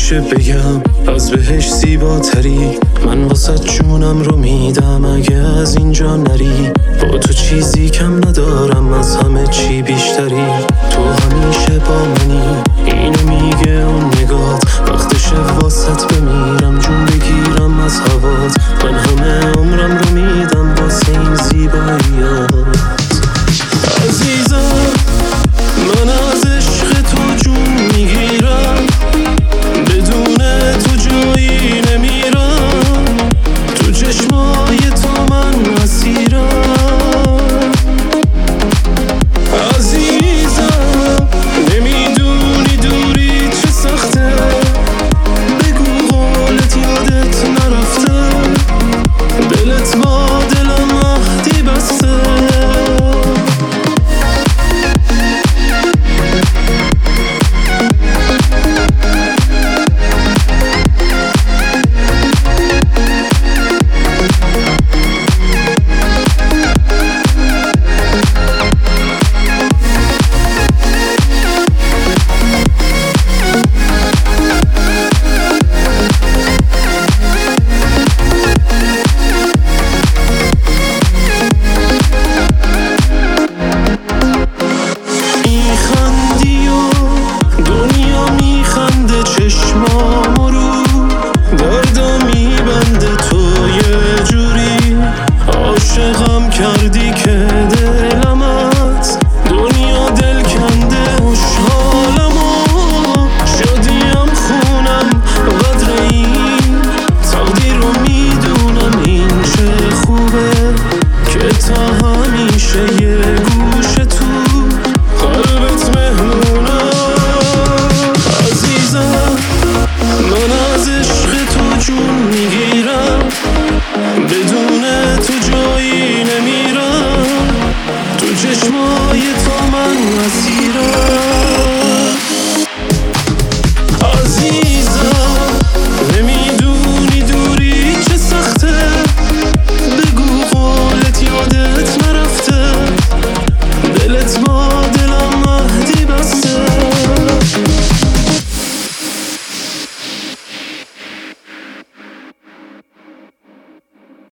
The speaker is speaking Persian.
میشه بگم از بهش زیباتری؟ من واسه جونم رو میدم اگه از اینجا نری. با تو چیزی کم ندارم، از همه چی بیشتری. تو همیشه با منی، اینو میگه اون نگات. وقتشه واسط بمیرم، جون بگیرم از هوات. من همه عمرم رو میدم واسه این زیباییات. عزیزم من از عشق تو جون میگیرم، بدون تو جایی نمیرم. تو چشمای تو من اسیرم. عزیزم نمیدونی دوری چه سخته، بگو قولت یادت نرفته. دلت با دلم عهدی بسته. چشمامو رو دردم میبنده، تو یه جوری عاشقم کردی که دلمت دنیا دل کنده. خوشحالمو شدیم خونم قدر این تقدیر رو میدونم. این چه خوبه که تا همیشه یه گوش تو قلبت مهمونم. من از عشق تو جون میگیرم، بدون تو جایی نمیرم. تو چشمای تو من اسیرم.